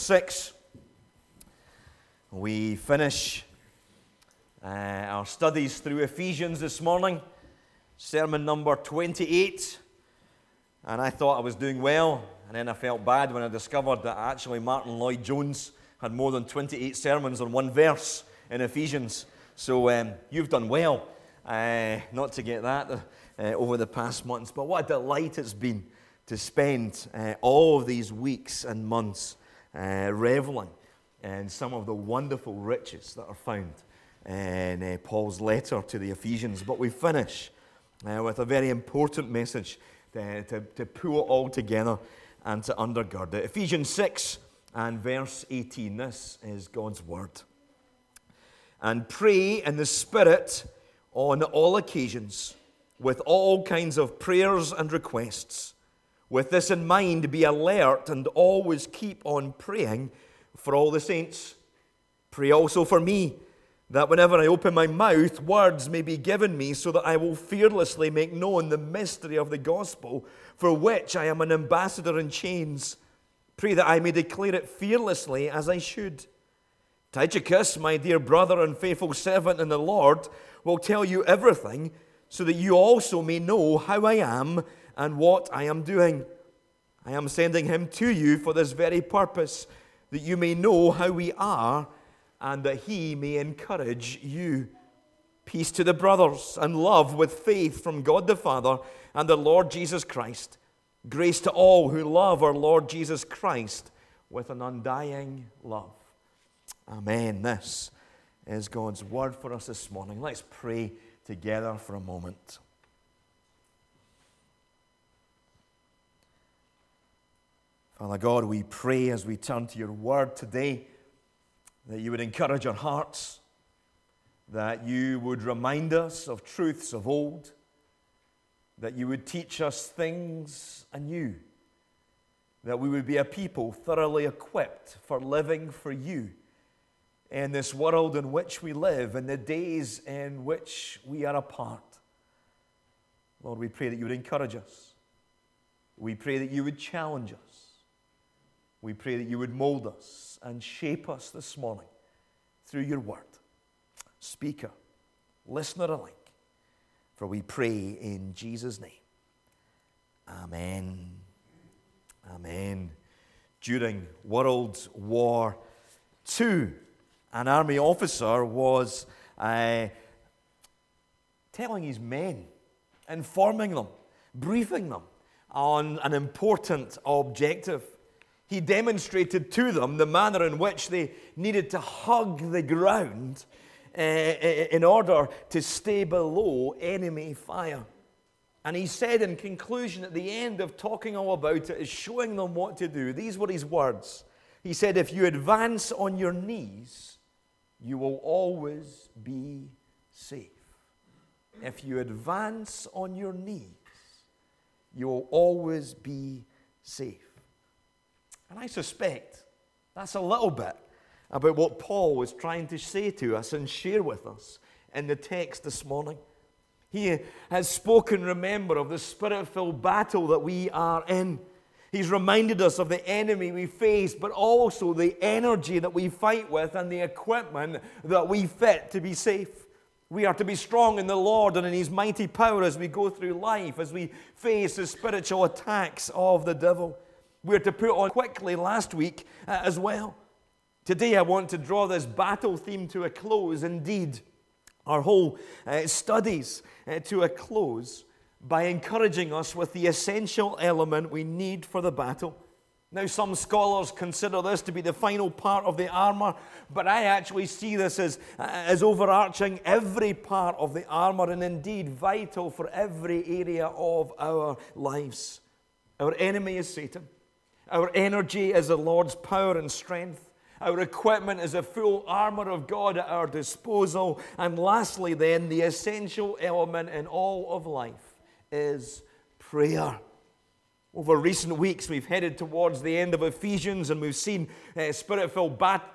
6. We finish our studies through Ephesians this morning, sermon number 28, and I thought I was doing well, and then I felt bad when I discovered that actually Martin Lloyd-Jones had more than 28 sermons on one verse in Ephesians, so you've done well not to get that over the past months, but what a delight it's been to spend all of these weeks and months reveling in some of the wonderful riches that are found in Paul's letter to the Ephesians. But we finish with a very important message to pull it all together and to undergird it. Ephesians 6 and verse 18. This is God's word. And pray in the Spirit on all occasions with all kinds of prayers and requests. With this in mind, be alert and always keep on praying for all the saints. Pray also for me, that whenever I open my mouth, words may be given me, so that I will fearlessly make known the mystery of the gospel, for which I am an ambassador in chains. Pray that I may declare it fearlessly as I should. Tychicus, my dear brother and faithful servant in the Lord, will tell you everything, so that you also may know how I am and what I am doing. I am sending him to you for this very purpose, that you may know how we are and that he may encourage you. Peace to the brothers and love with faith from God the Father and the Lord Jesus Christ. Grace to all who love our Lord Jesus Christ with an undying love. Amen. This is God's word for us this morning. Let's pray together for a moment. Father God, we pray as we turn to your word today that you would encourage our hearts, that you would remind us of truths of old, that you would teach us things anew, that we would be a people thoroughly equipped for living for you in this world in which we live, in the days in which we are apart. Lord, we pray that you would encourage us. We pray that you would challenge us. We pray that you would mold us and shape us this morning through your word. Speaker, listener alike, for we pray in Jesus' name. Amen. Amen. During World War II, an army officer was telling his men, informing them, briefing them on an important objective. He demonstrated to them the manner in which they needed to hug the ground in order to stay below enemy fire. And he said in conclusion, at the end of talking all about it, is showing them what to do. These were his words. He said, if you advance on your knees, you will always be safe. If you advance on your knees, you will always be safe. And I suspect that's a little bit about what Paul was trying to say to us and share with us in the text this morning. He has spoken, remember, of the Spirit-filled battle that we are in. He's reminded us of the enemy we face, but also the energy that we fight with and the equipment that we fit to be safe. We are to be strong in the Lord and in his mighty power as we go through life, as we face the spiritual attacks of the devil. We're to put on quickly last week as well. Today I want to draw this battle theme to a close, indeed, our whole studies to a close by encouraging us with the essential element we need for the battle. Now, some scholars consider this to be the final part of the armor, but I actually see this as overarching every part of the armor and indeed vital for every area of our lives. Our enemy is Satan. Our energy is the Lord's power and strength. Our equipment is the full armor of God at our disposal. And lastly then, the essential element in all of life is prayer. Over recent weeks, we've headed towards the end of Ephesians and we've seen Spirit-filled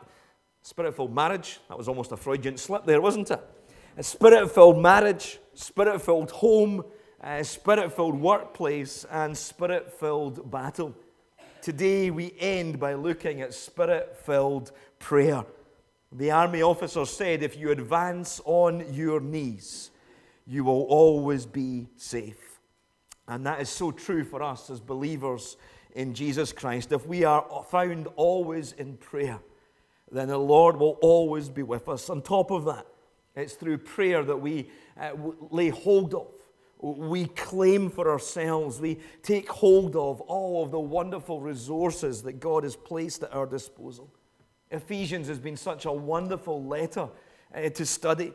marriage. That was almost a Freudian slip there, wasn't it? A Spirit-filled marriage, Spirit-filled home, Spirit-filled workplace, and Spirit-filled battle. today we end by looking at Spirit-filled prayer. The army officer said, if you advance on your knees, you will always be safe. And that is so true for us as believers in Jesus Christ. If we are found always in prayer, then the Lord will always be with us. On top of that, it's through prayer that we lay hold of, we claim for ourselves, we take hold of all of the wonderful resources that God has placed at our disposal. Ephesians has been such a wonderful letter to study.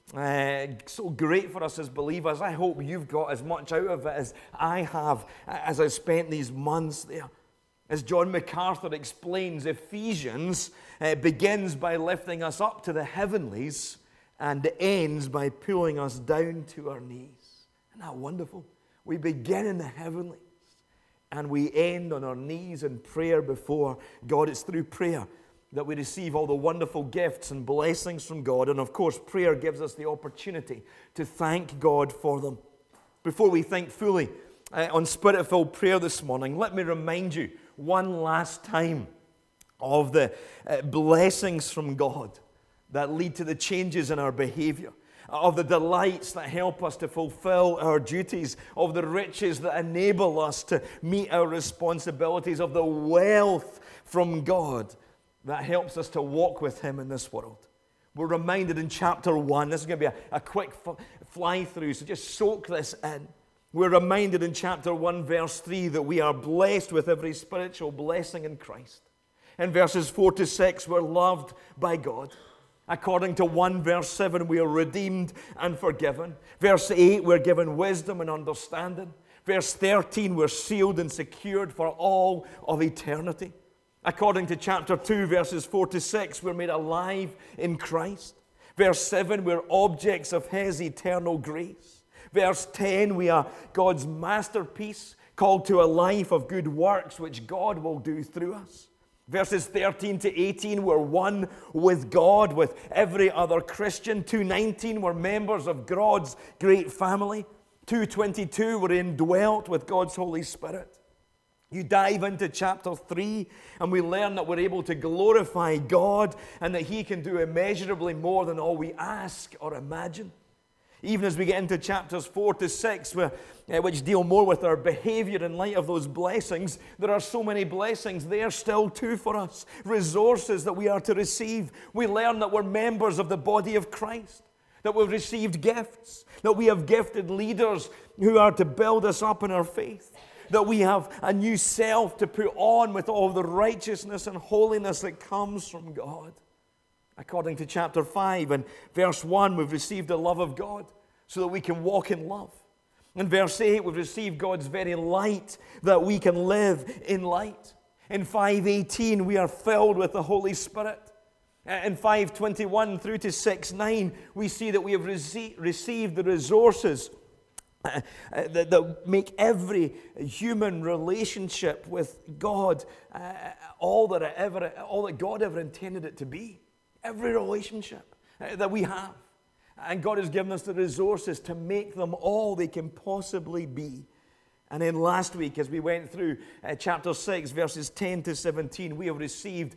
So great for us as believers. I hope you've got as much out of it as I have as I spent these months there. As John MacArthur explains, Ephesians begins by lifting us up to the heavenlies and ends by pulling us down to our knees. Isn't that wonderful? We begin in the heavenlies and we end on our knees in prayer before God. It's through prayer that we receive all the wonderful gifts and blessings from God. And of course, prayer gives us the opportunity to thank God for them. Before we think fully on Spirit-filled prayer this morning, let me remind you one last time of the blessings from God that lead to the changes in our behavior, of the delights that help us to fulfill our duties, of the riches that enable us to meet our responsibilities, of the wealth from God that helps us to walk with Him in this world. We're reminded in chapter 1, this is going to be a quick fly through, so just soak this in. We're reminded in chapter 1, verse 3, that we are blessed with every spiritual blessing in Christ. In verses 4 to 6, we're loved by God. According to 1 verse 7, we are redeemed and forgiven. Verse 8, we're given wisdom and understanding. Verse 13, we're sealed and secured for all of eternity. According to chapter 2, verses 4 to 6, we're made alive in Christ. Verse 7, we're objects of His eternal grace. Verse 10, we are God's masterpiece, called to a life of good works, which God will do through us. Verses 13 to 18, we're one with God, with every other Christian. 2:19, we're members of God's great family. 2:22, we're indwelt with God's Holy Spirit. You dive into chapter 3, and we learn that we're able to glorify God and that He can do immeasurably more than all we ask or imagine. Even as we get into chapters 4 to 6, which deal more with our behavior in light of those blessings, there are so many blessings there still too for us, resources that we are to receive. We learn that we're members of the body of Christ, that we've received gifts, that we have gifted leaders who are to build us up in our faith, that we have a new self to put on with all the righteousness and holiness that comes from God. According to chapter 5 and verse 1, we've received the love of God so that we can walk in love. In verse 8, we've received God's very light that we can live in light. In 5:18, we are filled with the Holy Spirit. In 5:21 through to 6:9, we see that we have received the resources that make every human relationship with God all that God ever intended it to be. Every relationship that we have. And God has given us the resources to make them all they can possibly be. And then last week, as we went through chapter 6, verses 10 to 17, we have received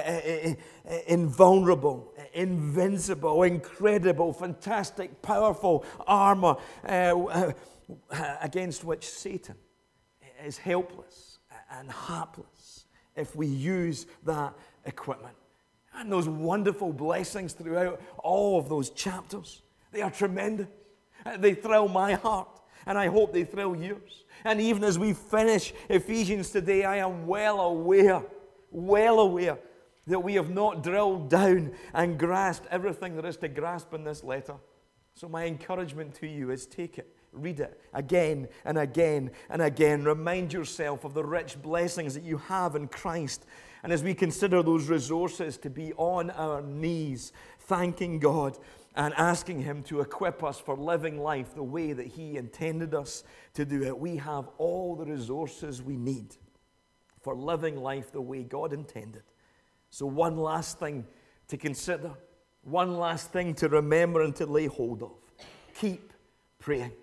invulnerable, invincible, incredible, fantastic, powerful armor against which Satan is helpless and hapless if we use that equipment. And those wonderful blessings throughout all of those chapters, they are tremendous. They thrill my heart, and I hope they thrill yours. And even as we finish Ephesians today, I am well aware that we have not drilled down and grasped everything there is to grasp in this letter. So my encouragement to you is take it, read it again and again and again. Remind yourself of the rich blessings that you have in Christ. And as we consider those resources, to be on our knees, thanking God and asking Him to equip us for living life the way that He intended us to do it. We have all the resources we need for living life the way God intended. So one last thing to consider, one last thing to remember and to lay hold of. Keep praying.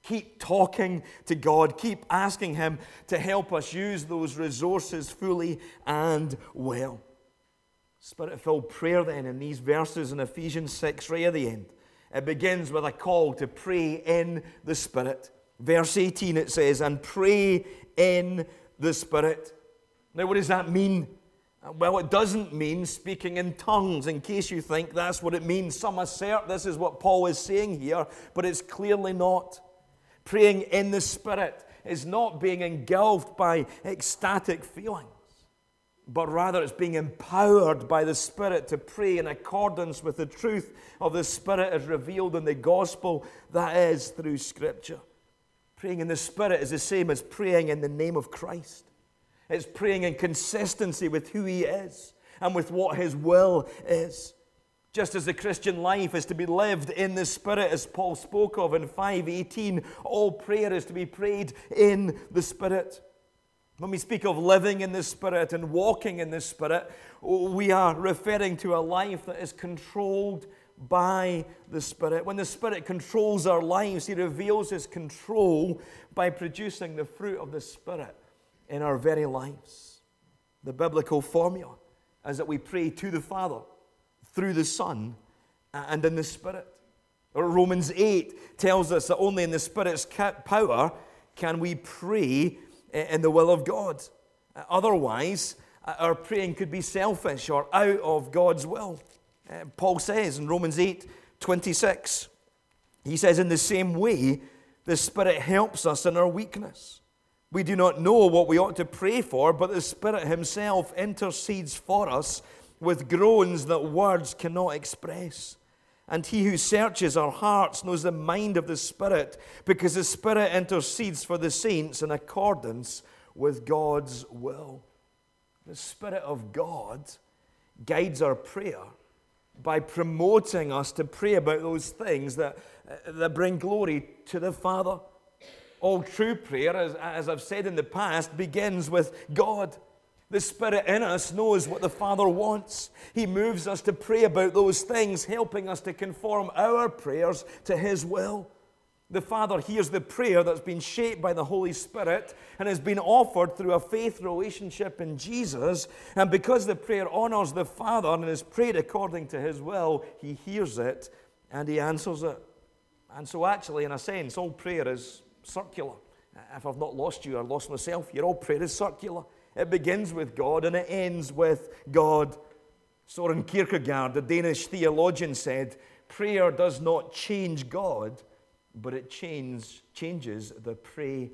Keep talking to God. Keep asking Him to help us use those resources fully and well. Spirit-filled prayer then in these verses in Ephesians 6 right at the end. It begins with a call to pray in the Spirit. Verse 18 it says, and pray in the Spirit. Now what does that mean? Well, it doesn't mean speaking in tongues, in case you think that's what it means. Some assert this is what Paul is saying here, but it's clearly not. Praying in the Spirit is not being engulfed by ecstatic feelings, but rather it's being empowered by the Spirit to pray in accordance with the truth of the Spirit as revealed in the gospel, that is, through Scripture. Praying in the Spirit is the same as praying in the name of Christ. It's praying in consistency with who He is and with what His will is. Just as the Christian life is to be lived in the Spirit, as Paul spoke of in 5:18, all prayer is to be prayed in the Spirit. When we speak of living in the Spirit and walking in the Spirit, we are referring to a life that is controlled by the Spirit. When the Spirit controls our lives, He reveals His control by producing the fruit of the Spirit in our very lives. The biblical formula is that we pray to the Father through the Son and in the Spirit. Romans 8 tells us that only in the Spirit's power can we pray in the will of God. Otherwise, our praying could be selfish or out of God's will. Paul says in Romans 8:26, he says, in the same way, the Spirit helps us in our weakness. We do not know what we ought to pray for, but the Spirit Himself intercedes for us with groans that words cannot express. And He who searches our hearts knows the mind of the Spirit, because the Spirit intercedes for the saints in accordance with God's will. The Spirit of God guides our prayer by promoting us to pray about those things that bring glory to the Father. All true prayer, as I've said in the past, begins with God. The Spirit in us knows what the Father wants. He moves us to pray about those things, helping us to conform our prayers to His will. The Father hears the prayer that's been shaped by the Holy Spirit and has been offered through a faith relationship in Jesus. And because the prayer honors the Father and is prayed according to His will, He hears it and He answers it. And so actually, in a sense, all prayer is circular. If I've not lost you or lost myself, all prayer is circular. It begins with God and it ends with God. Soren Kierkegaard, the Danish theologian, said, prayer does not change God, but it changes the prayer,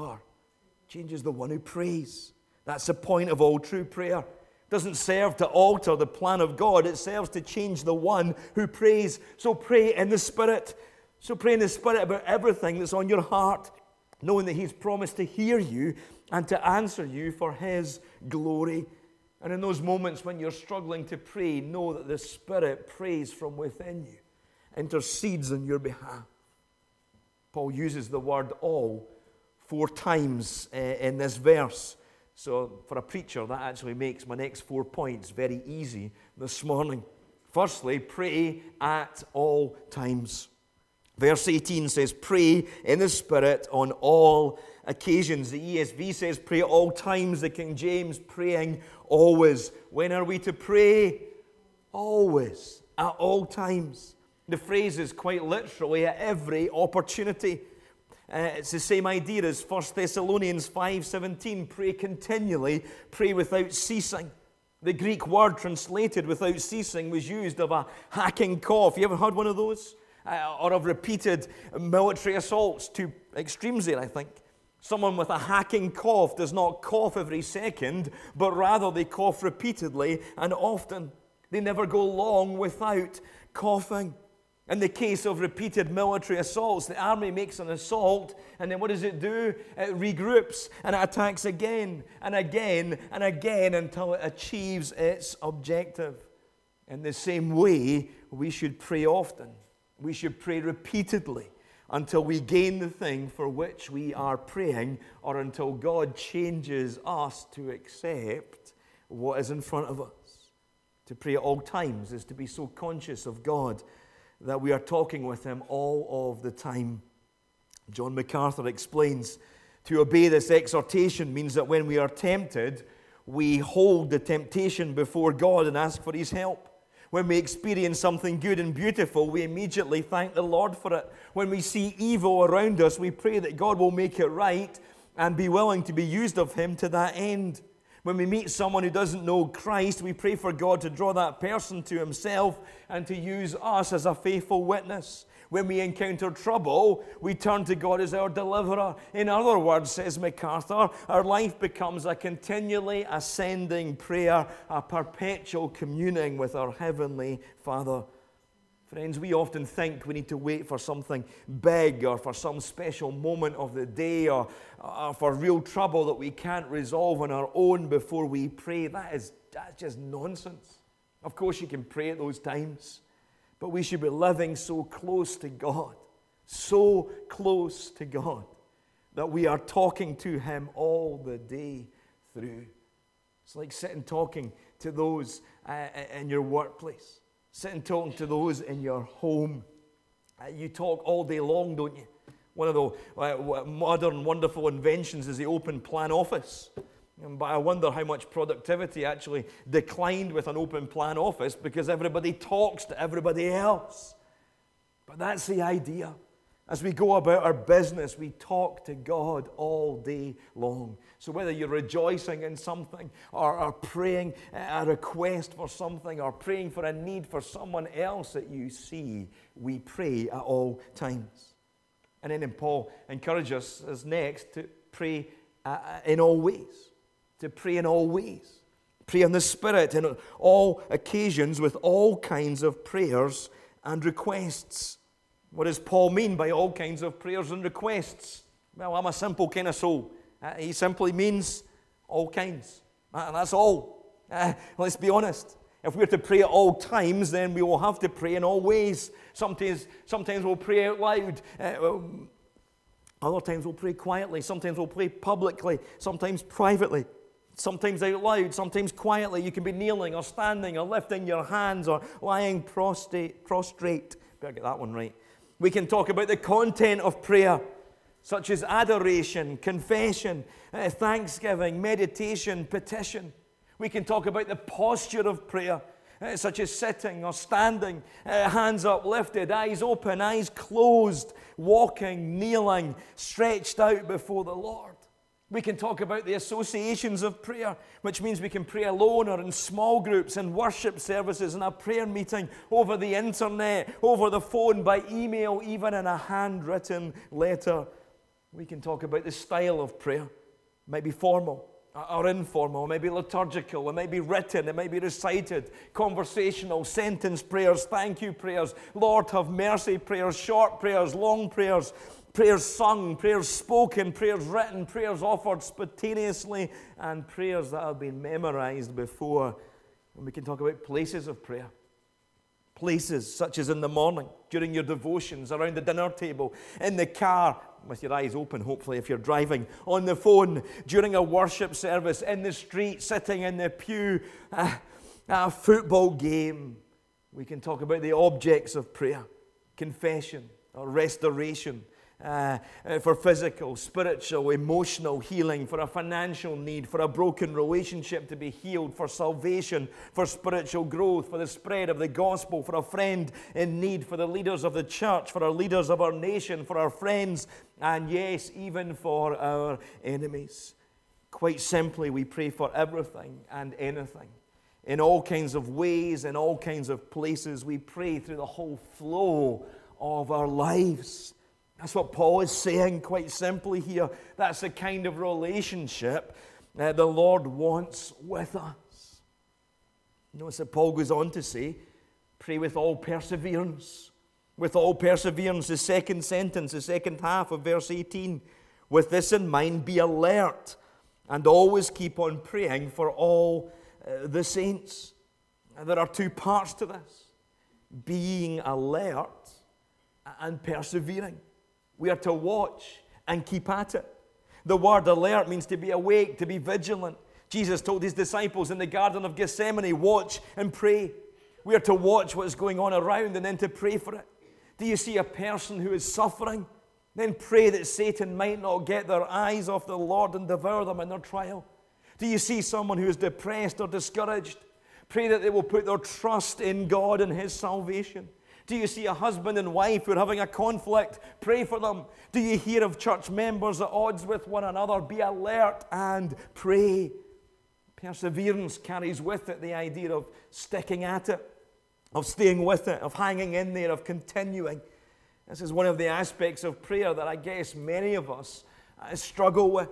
changes the one who prays. That's the point of all true prayer. It doesn't serve to alter the plan of God. It serves to change the one who prays. So pray in the Spirit. So pray in the Spirit about everything that's on your heart, knowing that He's promised to hear you and to answer you for His glory. And in those moments when you're struggling to pray, know that the Spirit prays from within you, intercedes on your behalf. Paul uses the word all 4 times in this verse. So for a preacher, that actually makes my next 4 points very easy this morning. Firstly, pray at all times. Verse 18 says, pray in the Spirit on all occasions. The ESV says, pray at all times. The King James, praying always. When are we to pray? Always, at all times. The phrase is quite literally at every opportunity. It's the same idea as 1 Thessalonians 5:17, pray continually, pray without ceasing. The Greek word translated without ceasing was used of a hacking cough. You ever heard one of those? Or of repeated military assaults. 2 extremes there, I think. Someone with a hacking cough does not cough every second, but rather they cough repeatedly and often. They never go long without coughing. In the case of repeated military assaults, the army makes an assault, and then what does it do? It regroups, and it attacks again and again and again until it achieves its objective. In the same way, we should pray often. We should pray repeatedly until we gain the thing for which we are praying, or until God changes us to accept what is in front of us. To pray at all times is to be so conscious of God that we are talking with Him all of the time. John MacArthur explains, to obey this exhortation means that when we are tempted, we hold the temptation before God and ask for His help. When we experience something good and beautiful, we immediately thank the Lord for it. When we see evil around us, we pray that God will make it right and be willing to be used of Him to that end. When we meet someone who doesn't know Christ, we pray for God to draw that person to Himself and to use us as a faithful witness. When we encounter trouble, we turn to God as our deliverer. In other words, says MacArthur, our life becomes a continually ascending prayer, a perpetual communing with our Heavenly Father. Friends, we often think we need to wait for something big or for some special moment of the day or for real trouble that we can't resolve on our own before we pray. That's just nonsense. Of course, you can pray at those times. But we should be living so close to God, that we are talking to Him all the day through. It's like sitting talking to those in your workplace, sitting talking to those in your home. You talk all day long, don't you? One of the modern wonderful inventions is the open plan office. But I wonder how much productivity actually declined with an open plan office because everybody talks to everybody else. But that's the idea. As we go about our business, we talk to God all day long. So whether you're rejoicing in something or praying a request for something or praying for a need for someone else that you see, we pray at all times. And then Paul encourages us next to pray in all ways. To pray in all ways. Pray in the Spirit and on all occasions with all kinds of prayers and requests. What does Paul mean by all kinds of prayers and requests? Well, I'm a simple kind of soul. He simply means all kinds. And that's all. Let's be honest. If we're to pray at all times, then we will have to pray in all ways. Sometimes we'll pray out loud. Other times we'll pray quietly. Sometimes we'll pray publicly. Sometimes privately. Sometimes out loud, sometimes quietly. You can be kneeling or standing or lifting your hands or lying prostrate. Better get that one right. We can talk about the content of prayer, such as adoration, confession, thanksgiving, meditation, petition. We can talk about the posture of prayer, such as sitting or standing, hands uplifted, eyes open, eyes closed, walking, kneeling, stretched out before the Lord. We can talk about the associations of prayer, which means we can pray alone or in small groups, in worship services, in a prayer meeting, over the internet, over the phone, by email, even in a handwritten letter. We can talk about the style of prayer. It might be formal or informal, it might be liturgical, it might be written, it might be recited, conversational, sentence prayers, thank you prayers, Lord have mercy prayers, short prayers, long prayers, prayers sung, prayers spoken, prayers written, prayers offered spontaneously, and prayers that have been memorized before. And we can talk about places of prayer. Places such as in the morning, during your devotions, around the dinner table, in the car, with your eyes open, hopefully, if you're driving, on the phone, during a worship service, in the street, sitting in the pew, a football game. We can talk about the objects of prayer, confession or restoration, for physical, spiritual, emotional healing, for a financial need, for a broken relationship to be healed, for salvation, for spiritual growth, for the spread of the gospel, for a friend in need, for the leaders of the church, for our leaders of our nation, for our friends, and yes, even for our enemies. Quite simply, we pray for everything and anything. In all kinds of ways, in all kinds of places, we pray through the whole flow of our lives. That's what Paul is saying quite simply here. That's the kind of relationship the Lord wants with us. Notice that Paul goes on to say, pray with all perseverance. With all perseverance, the second sentence, the second half of verse 18. With this in mind, be alert and always keep on praying for all the saints. There are two parts to this. Being alert and persevering. We are to watch and keep at it. The word alert means to be awake, to be vigilant. Jesus told his disciples in the Garden of Gethsemane, watch and pray. We are to watch what is going on around and then to pray for it. Do you see a person who is suffering? Then pray that Satan might not get their eyes off the Lord and devour them in their trial. Do you see someone who is depressed or discouraged? Pray that they will put their trust in God and His salvation. Do you see a husband and wife who are having a conflict? Pray for them. Do you hear of church members at odds with one another? Be alert and pray. Perseverance carries with it the idea of sticking at it, of staying with it, of hanging in there, of continuing. This is one of the aspects of prayer that I guess many of us struggle with.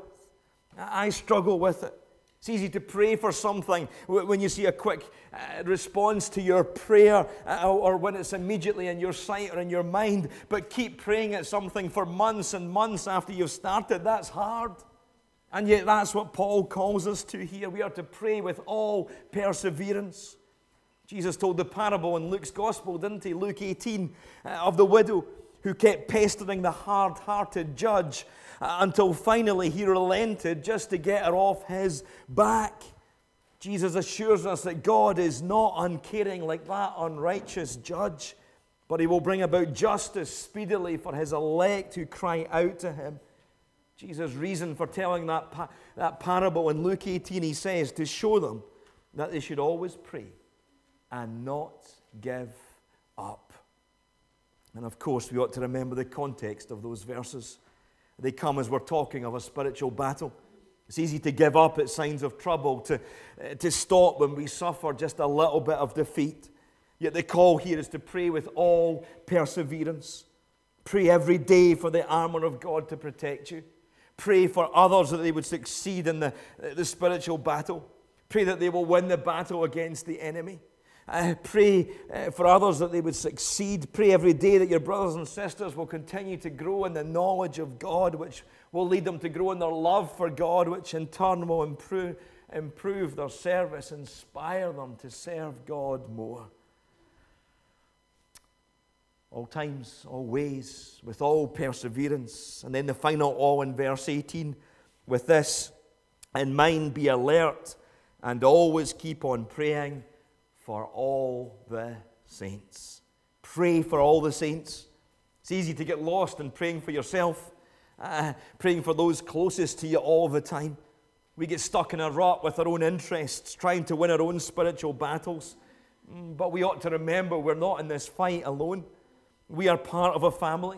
I struggle with it. It's easy to pray for something when you see a quick response to your prayer or when it's immediately in your sight or in your mind, but keep praying at something for months and months after you've started. That's hard. And yet that's what Paul calls us to here. We are to pray with all perseverance. Jesus told the parable in Luke's Gospel, didn't he? Luke 18, of the widow who kept pestering the hard-hearted judge until finally he relented just to get her off his back. Jesus assures us that God is not uncaring like that unrighteous judge, but He will bring about justice speedily for His elect who cry out to Him. Jesus' reason for telling that parable in Luke 18, He says, to show them that they should always pray and not give up. And of course, we ought to remember the context of those verses. They come as we're talking of a spiritual battle. It's easy to give up at signs of trouble, to stop when we suffer just a little bit of defeat. Yet the call here is to pray with all perseverance. Pray every day for the armor of God to protect you. Pray for others that they would succeed in the spiritual battle. Pray that they will win the battle against the enemy. Pray for others that they would succeed. Pray every day that your brothers and sisters will continue to grow in the knowledge of God, which will lead them to grow in their love for God, which in turn will improve their service, inspire them to serve God more. All times, all ways, with all perseverance. And then the final all in verse 18, with this in mind, be alert and always keep on praying for all the saints. Pray for all the saints. It's easy to get lost in praying for yourself, praying for those closest to you all the time. We get stuck in a rut with our own interests, trying to win our own spiritual battles. But we ought to remember we're not in this fight alone. We are part of a family.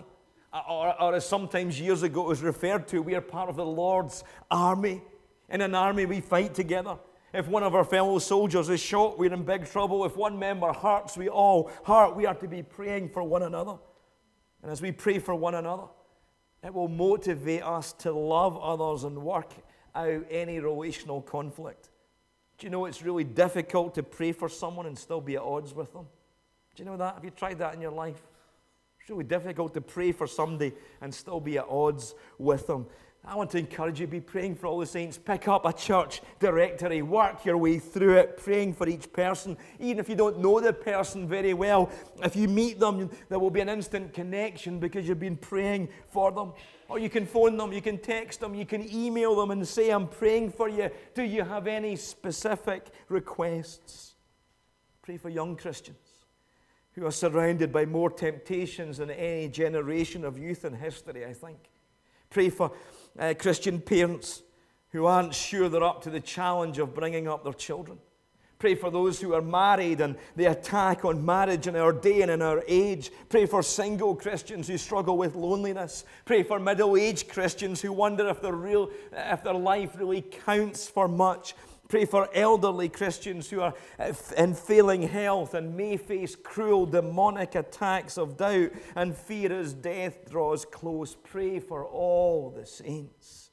Or as sometimes years ago it was referred to, we are part of the Lord's army. In an army we fight together. If one of our fellow soldiers is shot, we're in big trouble. If one member hurts, we all hurt. We are to be praying for one another. And as we pray for one another, it will motivate us to love others and work out any relational conflict. Do you know it's really difficult to pray for someone and still be at odds with them? Do you know that? Have you tried that in your life? It's really difficult to pray for somebody and still be at odds with them. I want to encourage you to be praying for all the saints. Pick up a church directory. Work your way through it, praying for each person. Even if you don't know the person very well, if you meet them, there will be an instant connection because you've been praying for them. Or you can phone them, you can text them, you can email them and say, I'm praying for you. Do you have any specific requests? Pray for young Christians who are surrounded by more temptations than any generation of youth in history, I think. Pray for Christian parents who aren't sure they're up to the challenge of bringing up their children. Pray for those who are married and the attack on marriage in our day and in our age. Pray for single Christians who struggle with loneliness. Pray for middle-aged Christians who wonder if their life really counts for much. Pray for elderly Christians who are in failing health and may face cruel demonic attacks of doubt and fear as death draws close. Pray for all the saints.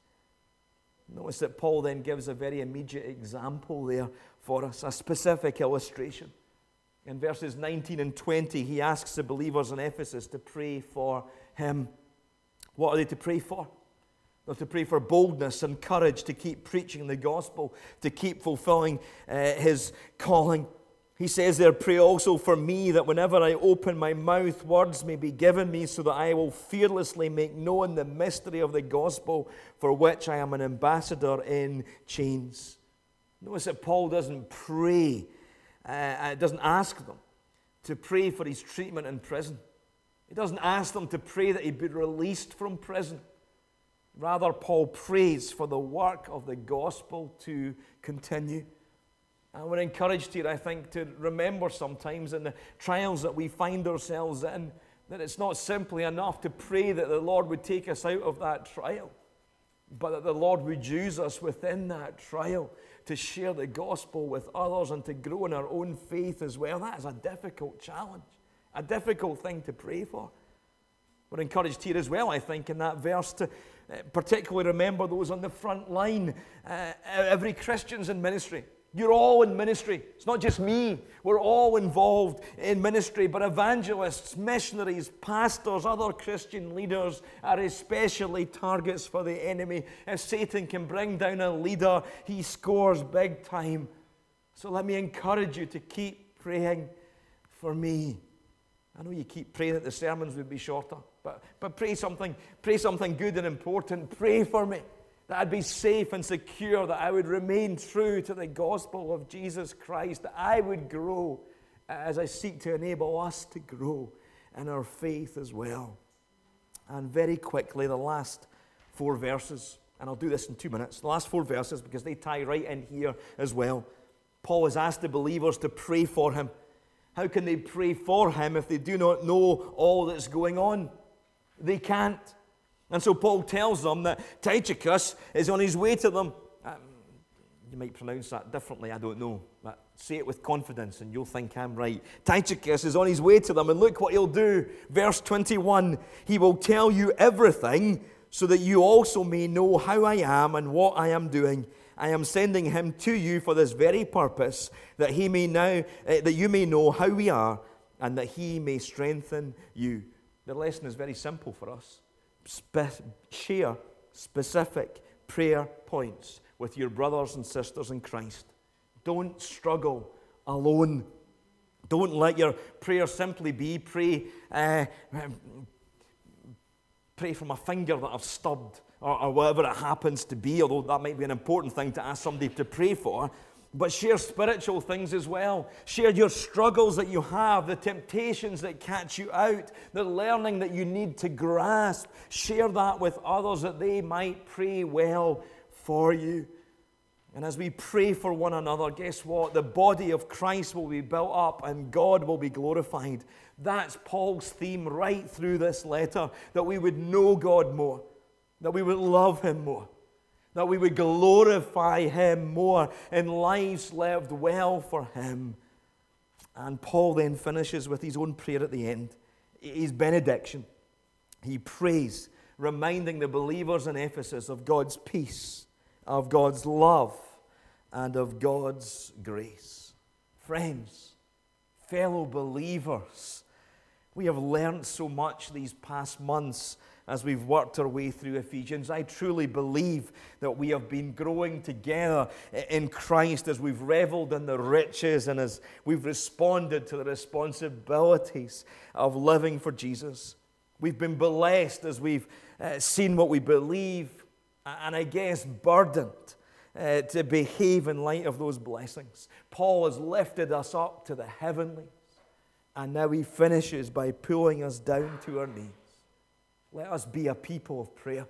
Notice that Paul then gives a very immediate example there for us, a specific illustration. In verses 19 and 20, he asks the believers in Ephesus to pray for him. What are they to pray for? They're to pray for boldness and courage to keep preaching the gospel, to keep fulfilling his calling. He says there, pray also for me that whenever I open my mouth, words may be given me so that I will fearlessly make known the mystery of the gospel for which I am an ambassador in chains. Notice that Paul doesn't pray, doesn't ask them to pray for his treatment in prison. He doesn't ask them to pray that he'd be released from prison. Rather, Paul prays for the work of the gospel to continue. And we're encouraged here, I think, to remember sometimes in the trials that we find ourselves in, that it's not simply enough to pray that the Lord would take us out of that trial, but that the Lord would use us within that trial to share the gospel with others and to grow in our own faith as well. That is a difficult challenge, a difficult thing to pray for. We're encouraged here as well, I think, in that verse to particularly remember those on the front line. Every Christian's in ministry. You're all in ministry. It's not just me. We're all involved in ministry. But evangelists, missionaries, pastors, other Christian leaders are especially targets for the enemy. If Satan can bring down a leader, he scores big time. So let me encourage you to keep praying for me. I know you keep praying that the sermons would be shorter, but pray something good and important. Pray for me, that I'd be safe and secure, that I would remain true to the gospel of Jesus Christ, that I would grow as I seek to enable us to grow in our faith as well. And very quickly, the last 4 verses, and I'll do this in 2 minutes, the last 4 verses, because they tie right in here as well. Paul has asked the believers to pray for him. How can they pray for him if they do not know all that's going on? They can't. And so Paul tells them that Tychicus is on his way to them. You might pronounce that differently, I don't know. But say it with confidence and you'll think I'm right. Tychicus is on his way to them, and look what he'll do. Verse 21, he will tell you everything so that you also may know how I am and what I am doing. I am sending him to you for this very purpose, that you may know how we are, and that he may strengthen you. The lesson is very simple for us. Share specific prayer points with your brothers and sisters in Christ. Don't struggle alone. Don't let your prayer simply be pray from a finger that I've stubbed, or whatever it happens to be, although that might be an important thing to ask somebody to pray for. But share spiritual things as well. Share your struggles that you have, the temptations that catch you out, the learning that you need to grasp. Share that with others that they might pray well for you. And as we pray for one another, guess what? The body of Christ will be built up and God will be glorified. That's Paul's theme right through this letter, that we would know God more, that we would love him more, that we would glorify him more in lives lived well for him. And Paul then finishes with his own prayer at the end, his benediction. He prays, reminding the believers in Ephesus of God's peace, of God's love, and of God's grace. Friends, fellow believers, we have learned so much these past months as we've worked our way through Ephesians. I truly believe that we have been growing together in Christ as we've reveled in the riches and as we've responded to the responsibilities of living for Jesus. We've been blessed as we've seen what we believe, and I guess burdened to behave in light of those blessings. Paul has lifted us up to the heavenlies, and now he finishes by pulling us down to our knees. Let us be a people of prayer,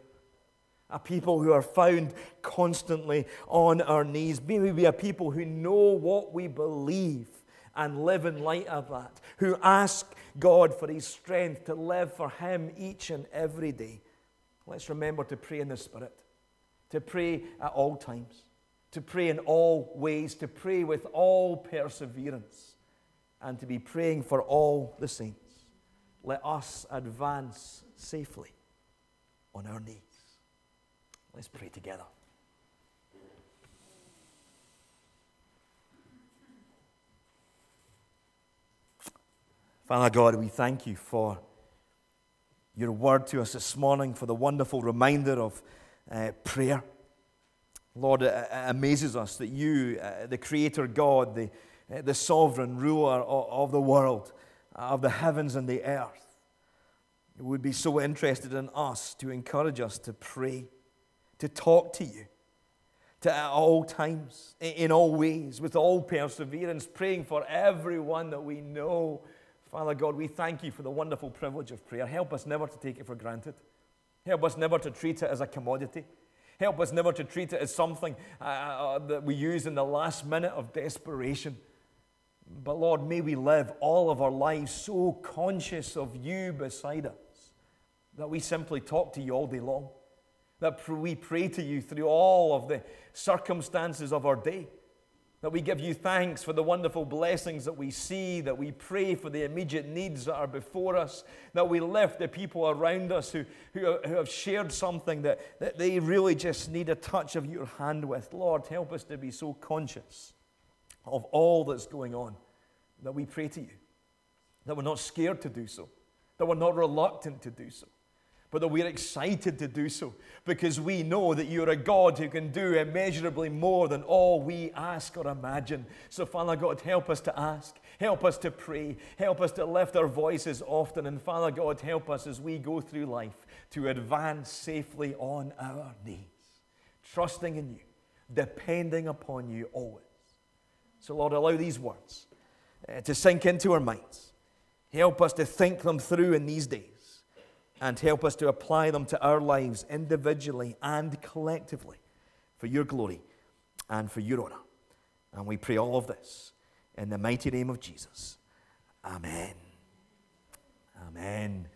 a people who are found constantly on our knees. May we be a people who know what we believe and live in light of that, who ask God for his strength to live for him each and every day. Let's remember to pray in the Spirit, to pray at all times, to pray in all ways, to pray with all perseverance, and to be praying for all the saints. Let us advance safely on our knees. Let's pray together. Father God, we thank you for your word to us this morning, for the wonderful reminder of prayer. Lord, it amazes us that you, the Creator God, the sovereign ruler of the world, of the heavens and the earth, would be so interested in us to encourage us to pray, to talk to you, to at all times, in all ways, with all perseverance, praying for everyone that we know, Father God, we thank you for the wonderful privilege of prayer. Help us never to take it for granted. Help us never to treat it as a commodity. Help us never to treat it as something that we use in the last minute of desperation. But Lord, may we live all of our lives so conscious of you beside us that we simply talk to you all day long, that we pray to you through all of the circumstances of our day, that we give you thanks for the wonderful blessings that we see, that we pray for the immediate needs that are before us, that we lift the people around us who have shared something that they really just need a touch of your hand with. Lord, help us to be so conscious of all that's going on, that we pray to you, that we're not scared to do so, that we're not reluctant to do so, but that we're excited to do so because we know that you're a God who can do immeasurably more than all we ask or imagine. So, Father God, help us to ask, help us to pray, help us to lift our voices often, and Father God, help us as we go through life to advance safely on our knees, trusting in you, depending upon you always. So, Lord, allow these words to sink into our minds. Help us to think them through in these days, and help us to apply them to our lives individually and collectively for your glory and for your honor. And we pray all of this in the mighty name of Jesus. Amen. Amen.